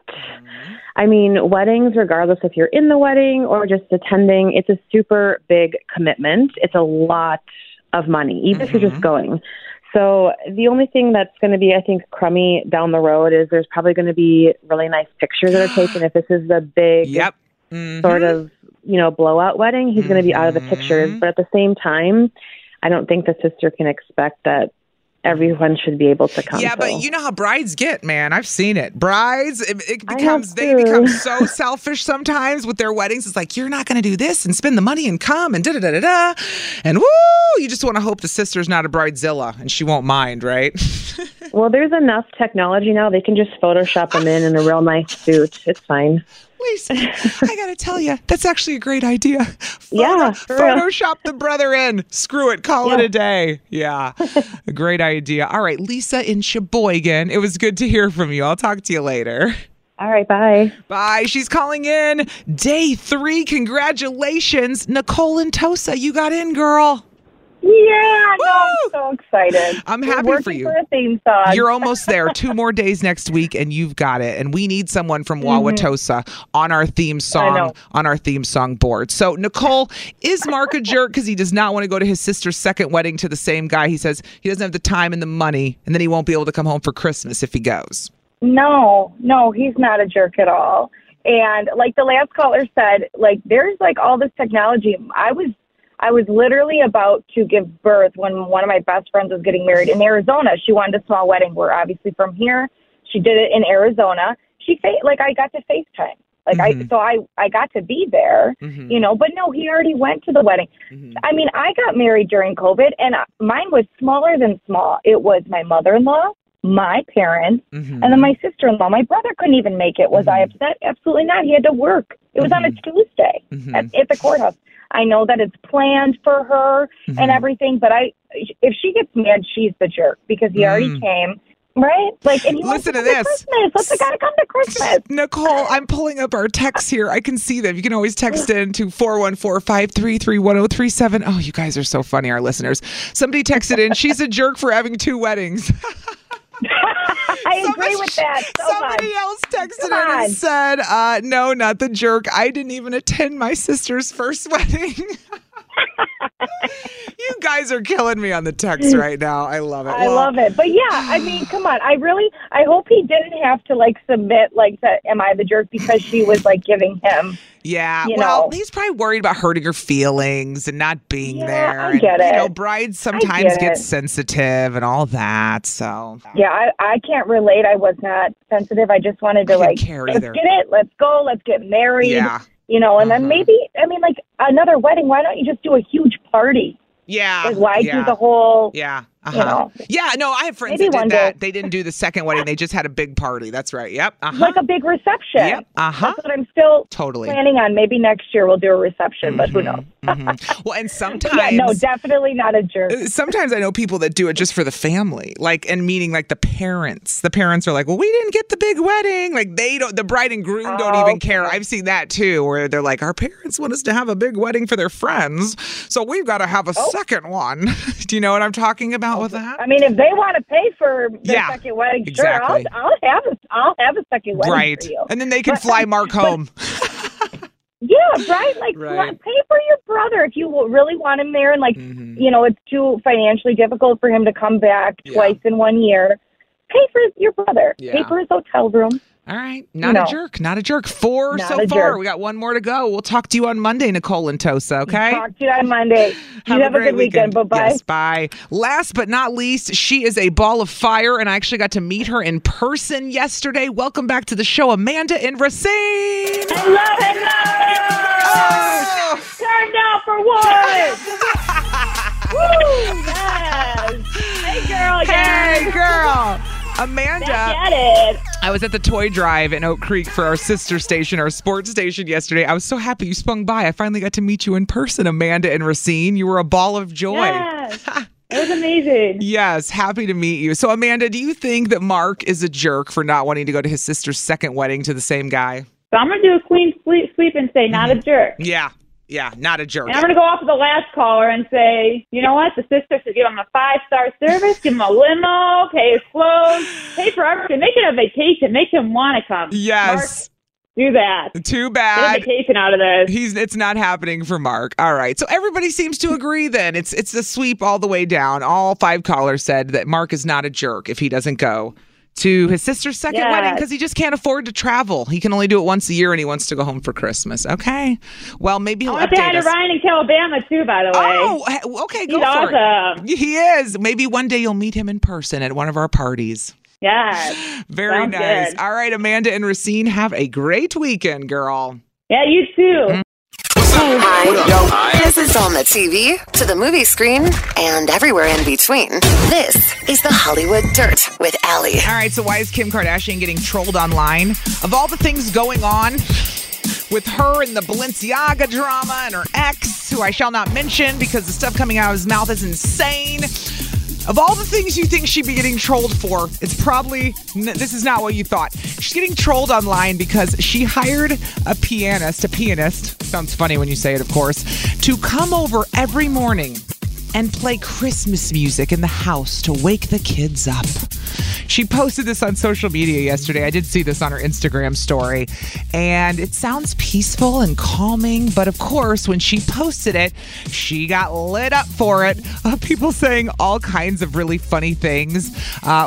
I mean, weddings, regardless if you're in the wedding or just attending, it's a super big commitment. It's a lot of money, even if you're just going. So the only thing that's going to be, I think, crummy down the road is there's probably going to be really nice pictures that are taken. If this is the big Yep. Mhm. sort of, you know, blowout wedding, he's going to be out of the pictures. But at the same time, I don't think the sister can expect that everyone should be able to come. Yeah, so. but you know how brides get, man. I've seen it. Brides, it, it I becomes have they too. become so selfish sometimes with their weddings. It's like, you're not going to do this and spend the money and come and da da da da da, and woo! You just want to hope the sister's not a bridezilla and she won't mind, right? Well, there's enough technology now. They can just Photoshop them in in a real nice suit. It's fine. Lisa, I got to tell you, that's actually a great idea. Photo, Yeah, for real. Photoshop the brother in. Screw it. Call Yeah. it a day. Yeah. A great idea. All right, Lisa in Sheboygan. It was good to hear from you. I'll talk to you later. All right, bye. Bye. She's calling in. Day three. Congratulations. Nicole and Tosa, you got in, girl. Yeah, no, I'm so excited. I'm We're happy working for you. For a theme song. You're almost there. Two more days next week, and you've got it. And we need someone from Wauwatosa on our theme song on our theme song board. So, Nicole, is Mark a jerk because he does not want to go to his sister's second wedding to the same guy? He says he doesn't have the time and the money, and then he won't be able to come home for Christmas if he goes. No, no, he's not a jerk at all. And like the last caller said, like there's like all this technology. I was I was literally about to give birth when one of my best friends was getting married in Arizona. She wanted a small wedding. We're obviously from here. She did it in Arizona. She fa- like I got to FaceTime. Like Mm-hmm. I so I I got to be there. Mhm. You know, but no, he already went to the wedding. Mm-hmm. I mean, I got married during COVID, and mine was smaller than small. It was my mother-in-law, my parents, Mm-hmm. and then my sister-in-law. My brother couldn't even make it. Was I upset? Absolutely not. He had to work. It was on a Tuesday Mhm. at, at the courthouse. I know that it's planned for her Mhm. and everything, but I, if she gets mad, she's the jerk because he already Mm. came, right? Like, and he wants Listen to to come this. Christmas. Let's I gotta come to Christmas. Nicole, I'm pulling up our texts here. I can see them. You can always text in to four one four, five three three, one oh three seven. Oh, you guys are so funny, our listeners. Somebody texted in, she's a jerk for having two weddings. I agree with that so Somebody much. else texted Come in on. and said, uh, no, not the jerk. I didn't even attend my sister's first wedding. You guys are killing me on the text right now. I love it. I Well, love it. But yeah, I mean, come on. I really, I hope he didn't have to like submit like to Am I the Jerk because she was like giving him. Yeah, You well, know. he's probably worried about hurting her feelings and not being Yeah, there. I and, get You it. know, brides I sometimes get get it. sensitive and all that. So Yeah, I, I can't relate. I was not sensitive. I just wanted to I didn't like, care let's either. get it. Let's go. Let's get married. Yeah. You know, and Uh-huh. then maybe, I mean, like another wedding, why don't you just do a huge party? yeah, Like, why yeah. do the whole, Yeah. Uh-huh. you know, Yeah, no, I have friends Maybe that one did that. day. They didn't do the second wedding. They just had a big party. That's right. Yep. Uh-huh. like a big reception. Yep. Uh-huh. That's what I'm still Totally. planning on. Maybe next year we'll do a reception, but who knows? Mhm. Well, and sometimes Yeah, no, definitely not a jerk. sometimes I know people that do it just for the family, like, and meaning like the parents. The parents are like, well, we didn't get the big wedding. Like they don't, the bride and groom don't Oh, even care. I've seen that too, where they're like, our parents want us to have a big wedding for their friends, so we've got to have a Oh. second one. Do you know what I'm talking about with that? I mean, if they want to pay for their Yeah, second wedding, exactly. sure, I'll, I'll have a, I'll have a second wedding Right. for you. And then they can But- fly Mark but- home. Yeah, right. Like, Right. pay for your brother if you really want him there, and like, Mm-hmm. you know, it's too financially difficult for him to come back Yeah. twice in one year. Pay for your brother. Yeah. Pay for his hotel room. All right. Not know. a jerk. Not a jerk. Four Not so a far. jerk. We got one more to go. We'll talk to you on Monday, Nicole and Tosa, okay? Talk to you on Monday. You have, a, great good weekend. Bye bye. Yes, bye. Last but not least, she is a ball of fire, and I actually got to meet her in person yesterday. Welcome back to the show, Amanda and Racine. Hello, hello! Turn down for what? Woo! Yes! Hey, girl, Hey, yes! girl. Amanda. Back at it. I was at the toy drive in Oak Creek for our sister station, our sports station yesterday. I was so happy you swung by. I finally got to meet you in person, Amanda and Racine. You were a ball of joy. Yes. It was amazing. Yes, happy to meet you. So, Amanda, do you think that Mark is a jerk for not wanting to go to his sister's second wedding to the same guy? So I'm going to do a clean sweep, sweep and say not a jerk. Yeah, yeah, not a jerk. And I'm going to go off of the last caller and say, you know what? The sister should give him a five-star service, give him a limo, pay his clothes, pay for everything. Make it a vacation. Make him want to come. Yes. Mark, do that. Too Get a bad. vacation out of this. He's it's not happening for Mark. All right. So everybody seems to agree then. It's it's the sweep all the way down. All five callers said that Mark is not a jerk if he doesn't go to his sister's second Yes. wedding because he just can't afford to travel. He can only do it once a year and he wants to go home for Christmas. Okay. Well, maybe I he'll want to say hi update to us. Ryan in Calabama, too, by the way. Oh, he- okay, go He's for it. awesome. He is. Maybe one day you'll meet him in person at one of our parties. Yes. Very Sounds nice. good. All right, Amanda and Racine, have a great weekend, girl. Yeah, you too. Hi. This is on the T V, to the movie screen, and everywhere in between. This is the Hollywood Dirt with Allie. All right, so why is Kim Kardashian getting trolled online? Of all the things going on with her and the Balenciaga drama and her ex, who I shall not mention because the stuff coming out of his mouth is insane. Of all the things you think she'd be getting trolled for, it's probably, this is not what you thought. She's getting trolled online because she hired a pianist, a pianist, sounds funny when you say it, of course, to come over every morning and play Christmas music in the house to wake the kids up. She posted this on social media yesterday. I did see this on her Instagram story. And it sounds peaceful and calming. But of course, when she posted it, she got lit up for it. Uh, people saying all kinds of really funny things. Uh,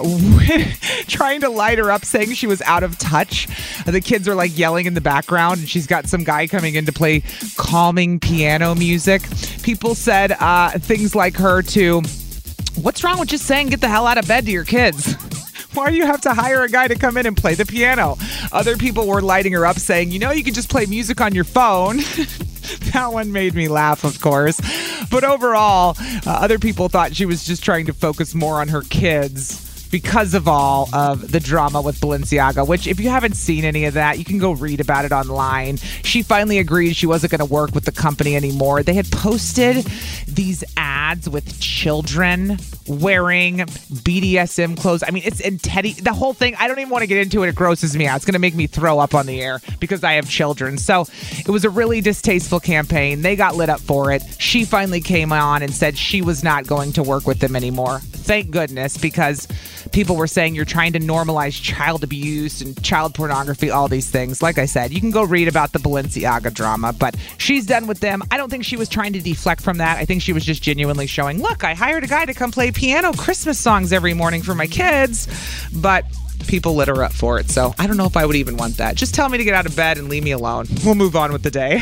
trying to light her up, saying she was out of touch. The kids are like yelling in the background. And she's got some guy coming in to play calming piano music. People said uh, things like her to, what's wrong with just saying get the hell out of bed to your kids? Why do you have to hire a guy to come in and play the piano? Other people were lighting her up saying, you know, you can just play music on your phone. That one made me laugh, of course. But overall, uh, other people thought she was just trying to focus more on her kids because of all of the drama with Balenciaga, which if you haven't seen any of that, you can go read about it online. She finally agreed she wasn't going to work with the company anymore. They had posted these ads with children wearing B D S M clothes. I mean, it's in Teddy, the whole thing. I don't even want to get into it. It grosses me out. It's going to make me throw up on the air because I have children. So it was a really distasteful campaign. They got lit up for it. She finally came on and said she was not going to work with them anymore. Thank goodness, because people were saying you're trying to normalize child abuse and child pornography, all these things. Like I said, you can go read about the Balenciaga drama, but she's done with them. I don't think she was trying to deflect from that. I think she was just genuinely showing, look, I hired a guy to come play piano Christmas songs every morning for my kids, but people lit her up for it. So I don't know if I would even want that. Just tell me to get out of bed and leave me alone. We'll move on with the day.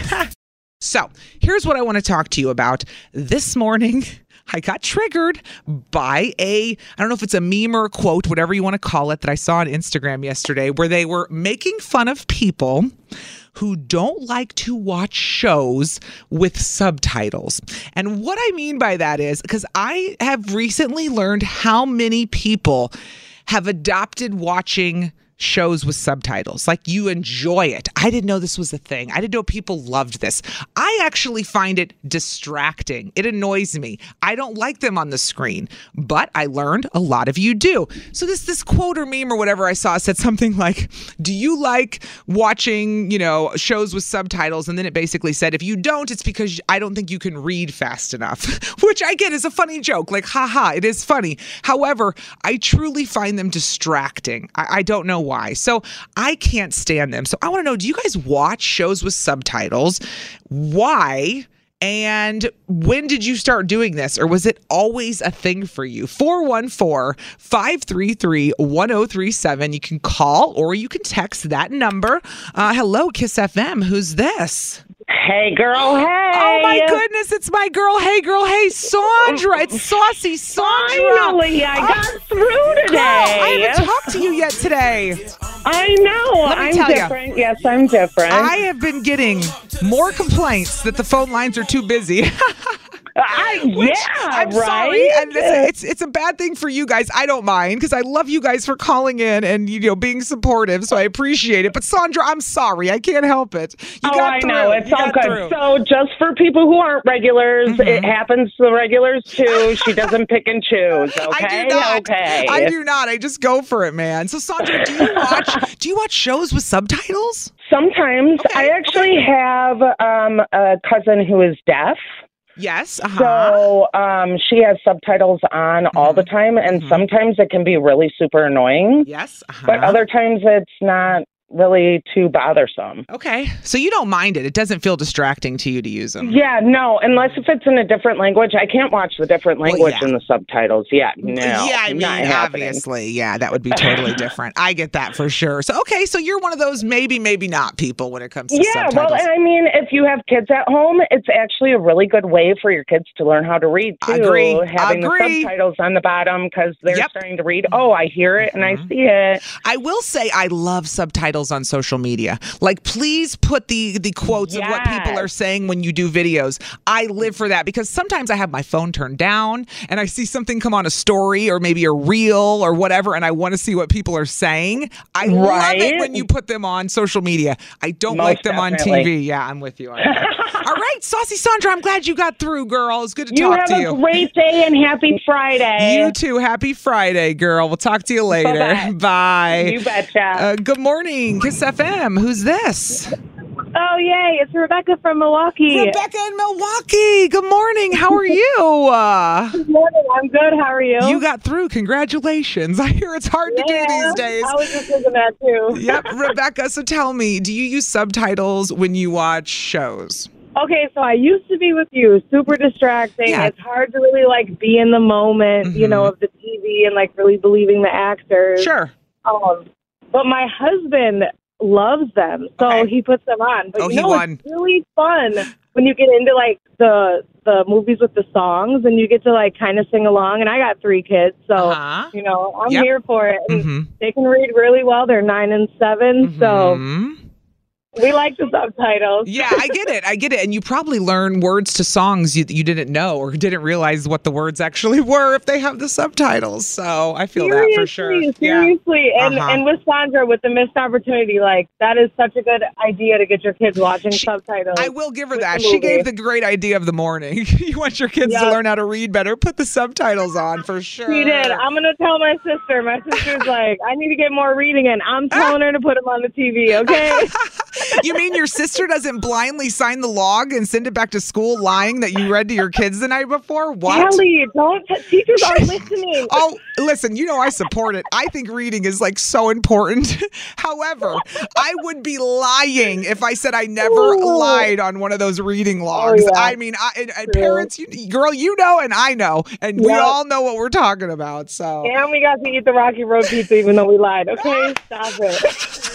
So here's what I want to talk to you about this morning. I got triggered by a, I don't know if it's a meme or a quote, whatever you want to call it, that I saw on Instagram yesterday, where they were making fun of people who don't like to watch shows with subtitles. And what I mean by that is, because I have recently learned how many people have adopted watching shows with subtitles. Like, you enjoy it. I didn't know this was a thing. I didn't know people loved this. I actually find it distracting. It annoys me. I don't like them on the screen, but I learned a lot of you do. So this this quote or meme or whatever I saw said something like, do you like watching, you know, shows with subtitles? And then it basically said, if you don't, it's because I don't think you can read fast enough, which I get is a funny joke. Like, haha, it is funny. However, I truly find them distracting. I, I don't know why. So I can't stand them. So I want to know, do you guys watch shows with subtitles? Why? And when did you start doing this? Or was it always a thing for you? four one four, five three three, one oh three seven. You can call or you can text that number. Uh, hello, Kiss F M. Who's this? Hey, girl, hey. Oh, my goodness. It's my girl, hey, girl, hey, Sandra. It's Saucy Sandra. Finally, I got oh, through today. Girl, I haven't talked to you yet today. I know. Let me I'm tell different. You. Yes, I'm different. I have been getting more complaints that the phone lines are too busy. I, Which, yeah, I'm right? sorry. And listen, it's it's a bad thing for you guys. I don't mind because I love you guys for calling in and, you know, being supportive. So I appreciate it. But Sandra, I'm sorry. I can't help it. You oh, got I through. know. It's you all good. Through. So just for people who aren't regulars, mm-hmm. it happens to the regulars too. She doesn't pick and choose. Okay. I do not. Okay. I do not. I just go for it, man. So Sandra, do you watch? do you watch shows with subtitles? Sometimes. Okay. I actually have um, a cousin who is deaf. Yes. Uh-huh. So um, she has subtitles on mm-hmm. all the time, and mm-hmm. sometimes it can be really super annoying. Yes. Uh-huh. But other times it's not really too bothersome. Okay. So you don't mind it. It doesn't feel distracting to you to use them. Yeah, no. Unless if it's in a different language. I can't watch the different language well, yeah. in the subtitles yet. No. Yeah, I mean, obviously. Yeah, that would be totally different. I get that for sure. So, okay. So you're one of those maybe, maybe not people when it comes to yeah, subtitles. Yeah, well, and I mean, if you have kids at home, it's actually a really good way for your kids to learn how to read, too. Agree. Having Agree. the subtitles on the bottom because they're yep. starting to read. Oh, I hear it and mm-hmm. I see it. I will say I love subtitles subtitles on social media. Like, please put the the quotes Yes. of what people are saying when you do videos. I live for that because sometimes I have my phone turned down and I see something come on a story or maybe a reel or whatever, and I want to see what people are saying. I love Right. it when you put them on social media. I don't Most like them on definitely. T V. Yeah, I'm with you on that. All right, Saucy Sandra, I'm glad you got through, girl. It's good to You talk have to a you. great day and happy Friday. You too. Happy Friday, girl. We'll talk to you later. Bye-bye. Bye. You betcha. Uh, good morning, Kiss F M. Who's this? Oh, yay. It's Rebecca from Milwaukee. Rebecca in Milwaukee. Good morning. How are you? Uh, Good morning. I'm good. How are you? you got through. Congratulations. I hear it's hard to do Yeah, these days. I was just thinking that, too. Yep, Rebecca. So tell me, do you use subtitles when you watch shows? Okay, so I used to be with you. Super distracting. Yeah. It's hard to really, like, be in the moment, you know, of the T V and, like, really believing the actors. Sure. Um, but my husband loves them, so he puts them on. But Oh, you he know, won. it's really fun when you get into, like, the the movies with the songs and you get to, like, kind of sing along. And I got three kids, so, Uh-huh. you know, I'm Yep. here for it. And Mhm. they can read really well. They're nine and seven, so Mhm. we like the subtitles. Yeah, I get it. I get it. And you probably learn words to songs you, you didn't know or didn't realize what the words actually were if they have the subtitles. So I feel that for sure. Seriously, Yeah. and Uh-huh. and with Sandra with the missed opportunity, like that is such a good idea to get your kids watching subtitles. I will give her with that. the She movie. gave the great idea of the morning. You want your kids to Yep. learn how to read better, put the subtitles on for sure. She did. I'm gonna tell my sister. My sister's like, I need to get more reading in. I'm telling her to put them on the T V. Okay. You mean your sister doesn't blindly sign the log and send it back to school lying that you read to your kids the night before? What? Kelly, don't. Teachers aren't listening. Oh, listen, you know I support it. I think reading is like so important. However, I would be lying if I said I never lied on one of those reading logs. yeah. I mean, I, and, and parents, you, girl, you know, and I know, and we Yep. all know what we're talking about. So, And we got to eat the Rocky Road pizza even though we lied. Okay, stop it.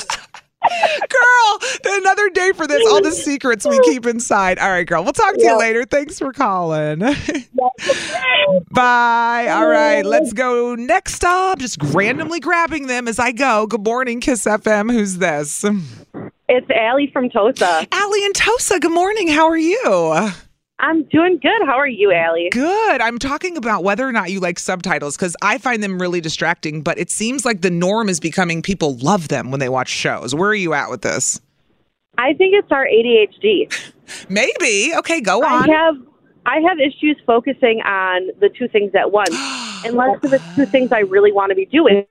girl, another day for this. All the secrets we keep inside. All right, girl. We'll talk to you Yep. later. Thanks for calling. Bye. All right, let's go next up. Just randomly grabbing them as I go. Good morning, Kiss F M. Who's this? It's Allie from Tosa. Allie in Tosa. Good morning. How are you? I'm doing good. How are you, Allie? Good. I'm talking about whether or not you like subtitles because I find them really distracting, but it seems like the norm is becoming people love them when they watch shows. Where are you at with this? I think it's our A D H D. Maybe. Okay, go on. I have I have issues focusing on the two things at once, unless it's two things I really want to be doing.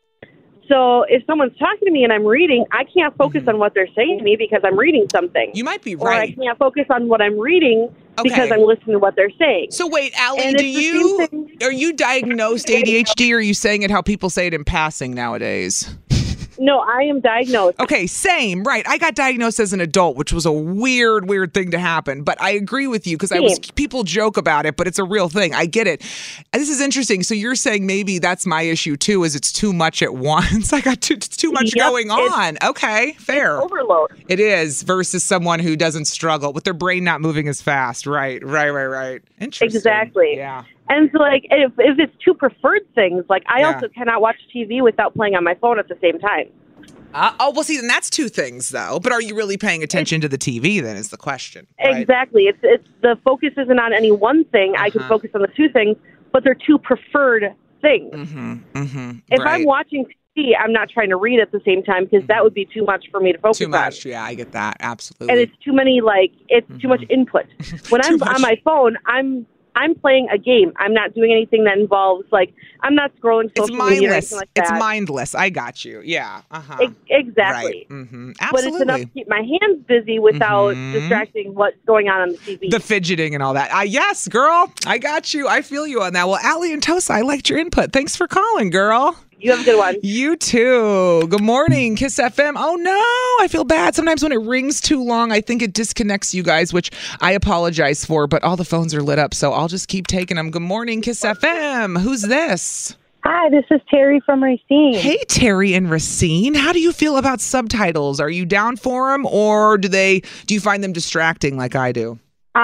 So if someone's talking to me and I'm reading, I can't focus on what they're saying to me because I'm reading something. You might be Or I right. can't focus on what I'm reading because Okay. I'm listening to what they're saying. So wait, Allie, And do it's the you same thing- are you diagnosed A D H D or are you saying it how people say it in passing nowadays? No, I am diagnosed. Okay, same, right. I got diagnosed as an adult, which was a weird, weird thing to happen. But I agree with you because I was Same. people joke about it, but it's a real thing. I get it. And this is interesting. So you're saying maybe that's my issue too, is it's too much at once. I got too, too much Yep, going it's- on. Okay, fair. Overload. It is versus someone who doesn't struggle with their brain not moving as fast. Right, right, right, right. Interesting. Exactly. Yeah. And so, like, if, if it's two preferred things, like, I Yeah. also cannot watch T V without playing on my phone at the same time. Uh, oh, well, see, then that's two things, though. But are you really paying attention to the T V, then, is the question. Right? Exactly. It's it's the focus isn't on any one thing. I can Uh-huh. focus on the two things, but they're two preferred things. Mm-hmm, mm-hmm. If right. I'm watching T V, I'm not trying to read at the same time because that would be too much for me to focus Too on. much. Yeah, I get that. Absolutely. And it's too many, like, it's too much input. When Too I'm much. on my phone, I'm I'm playing a game. I'm not doing anything that involves, like, I'm not scrolling It's social media or mindless. anything like It's that. mindless. I got you. Yeah. Uh-huh. Ex- exactly. Right. Mm-hmm. But it's enough Absolutely. to keep my hands busy without Mhm. distracting what's going on on the T V. The fidgeting and all that. Uh, yes, girl. I got you. I feel you on that. Well, Allie and Tosa, I liked your input. Thanks for calling, girl. You have a good one. You too. Good morning, Kiss F M. Oh no, I feel bad. Sometimes when it rings too long, I think it disconnects you guys, which I apologize for, but all the phones are lit up, so I'll just keep taking them. Good morning, Kiss F M. Who's this? Hi, this is Terry from Racine. Hey, Terry and Racine. How do you feel about subtitles? Are you down for them, or do they? Do you find them distracting like I do?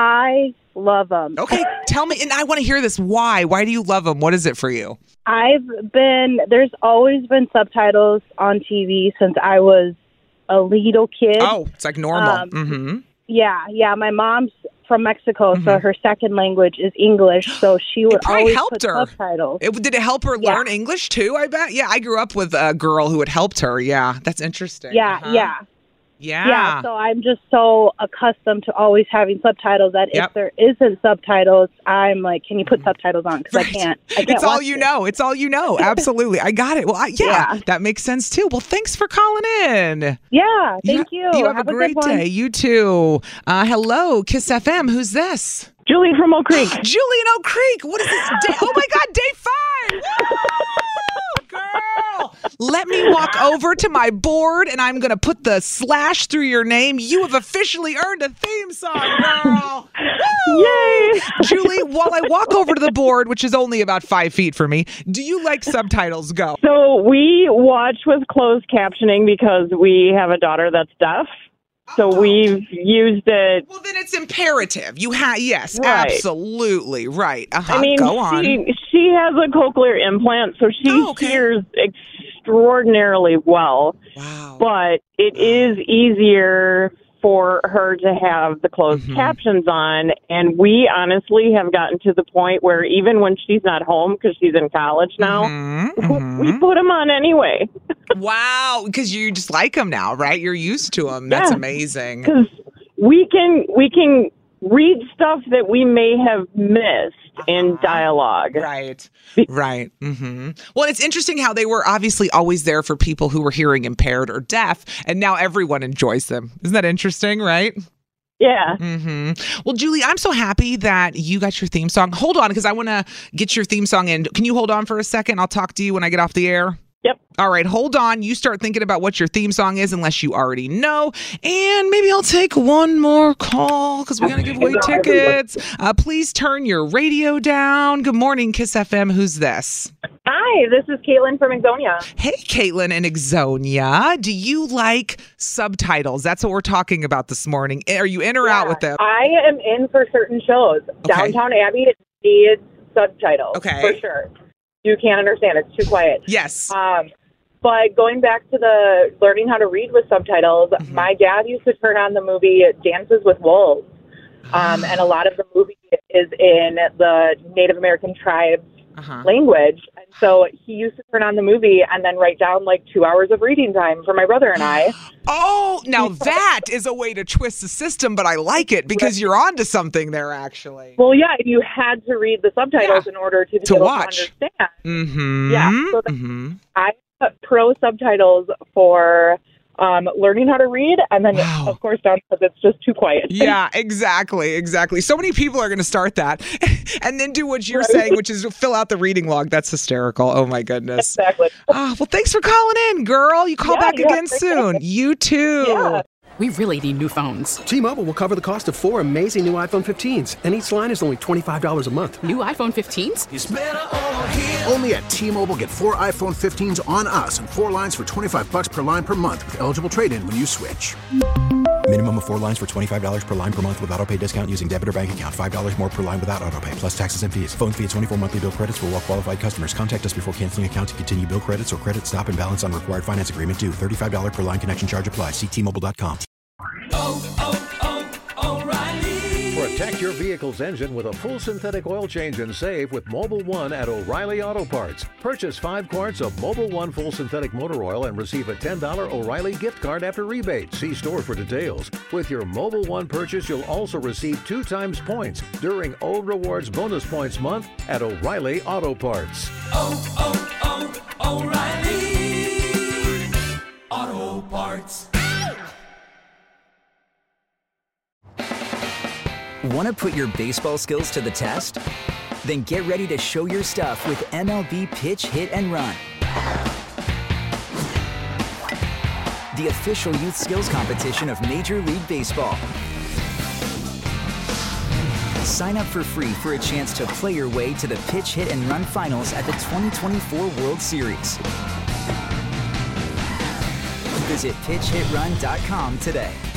I love them. Okay, tell me, and I want to hear this. Why? Why do you love them? What is it for you? I've been, there's always been subtitles on T V since I was a little kid. Oh, it's like normal. Um, mm-hmm. Yeah, yeah. My mom's from Mexico, mm-hmm. so her second language is English. So she would it probably always helped put her. subtitles. It, did it help her yeah. learn English too? I bet. Yeah, I grew up with a girl who had helped her. Yeah, that's interesting. Yeah, uh-huh. yeah. Yeah. Yeah, so I'm just so accustomed to always having subtitles that Yep. if there isn't subtitles, I'm like, can you put subtitles on? Because Right. I can't. I can't It's all watch you it. know. It's all you know. Absolutely. I got it. Well, I, yeah, Yeah. that makes sense too. Well, thanks for calling in. Yeah, thank you. You have, Have a a great good one. day. You too. Uh, hello, Kiss F M. Who's this? Julie from Oak Creek. Julie in Oak Creek. What is this? Day? Oh my God, day five. Woo, girl. Let me walk over to my board and I'm going to put the slash through your name. You have officially earned a theme song, girl. Woo! Yay. Julie, while I walk over to the board, which is only about five feet for me, do you like subtitles? Go. So we watch with closed captioning because we have a daughter that's deaf. So Oh. we've used it. Well, then it's imperative. You have, yes, Right. absolutely. Right. Uh-huh. I mean, Go on. she she has a cochlear implant, so she Oh, okay. hears extraordinarily well. Wow. But it is easier for her to have the closed Mm-hmm. captions on, and we honestly have gotten to the point where even when she's not home because she's in college now, Mhm, we mhm. put them on anyway. Wow, because you just like them now, right? You're used to them. That's Yeah. amazing. Because we can we can read stuff that we may have missed in dialogue. Right, right. hmm Well, it's interesting how they were obviously always there for people who were hearing impaired or deaf, and now everyone enjoys them. Isn't that interesting, right? Yeah. hmm Well, Julie, I'm so happy that you got your theme song. Hold on, because I want to get your theme song in. Can you hold on for a second? I'll talk to you when I get off the air. Yep. All right, hold on. You start thinking about what your theme song is, unless you already know. And maybe I'll take one more call because we're going to give away tickets. Uh, please turn your radio down. Good morning, Kiss F M. Who's this? Hi, this is Caitlin from Exonia. Hey, Caitlin in Exonia. Do you like subtitles? That's what we're talking about this morning. Are you in or out with them? I am in for certain shows. Okay. Downtown Abbey needs subtitles. Okay. For sure. You can't understand. It's too quiet. Yes. Um, but going back to the learning how to read with subtitles, Mm-hmm. my dad used to turn on the movie Dances with Wolves. Um, and a lot of the movie is in the Native American tribes Uh-huh. language. And so he used to turn on the movie and then write down like two hours of reading time for my brother and I. Oh, now that is a way to twist the system, but I like it because you're onto something there, actually. Well, yeah, you had to read the subtitles in order to be To able watch. to understand. Mm-hmm. Yeah, so that- mm-hmm. I put pro subtitles for um, learning how to read, and then, Wow. of course, down because it's just too quiet. Yeah, exactly, exactly. So many people are going to start that and then do what you're saying, which is fill out the reading log. That's hysterical. Oh, my goodness. Exactly. Oh, well, thanks for calling in, girl. You call Yeah, back yeah, again great soon. day. You too. Yeah. We really need new phones. T-Mobile will cover the cost of four amazing new iPhone fifteens, and each line is only twenty-five dollars a month. New iPhone fifteens? Only at T-Mobile, get four iPhone fifteens on us and four lines for twenty-five bucks per line per month with eligible trade-in when you switch. Minimum of four lines for twenty-five dollars per line per month with autopay discount using debit or bank account. five dollars more per line without autopay, plus taxes and fees. Phone fee at twenty-four monthly bill credits for well-qualified customers. Contact us before canceling account to continue bill credits or credit stop and balance on required finance agreement due. thirty-five dollars per line connection charge applies. See T Mobile dot com. Protect your vehicle's engine with a full synthetic oil change and save with Mobil one at O'Reilly Auto Parts. Purchase five quarts of Mobil one full synthetic motor oil and receive a ten dollars O'Reilly gift card after rebate. See store for details. With your Mobil one purchase, you'll also receive two times points during O Rewards Bonus Points Month at O'Reilly Auto Parts. Oh, oh, oh, O'Reilly Auto Parts. Want to put your baseball skills to the test? Then get ready to show your stuff with M L B Pitch Hit and Run, the official youth skills competition of Major League Baseball. Sign up for free for a chance to play your way to the Pitch Hit and Run finals at the twenty twenty-four World Series. Visit pitch hit run dot com today.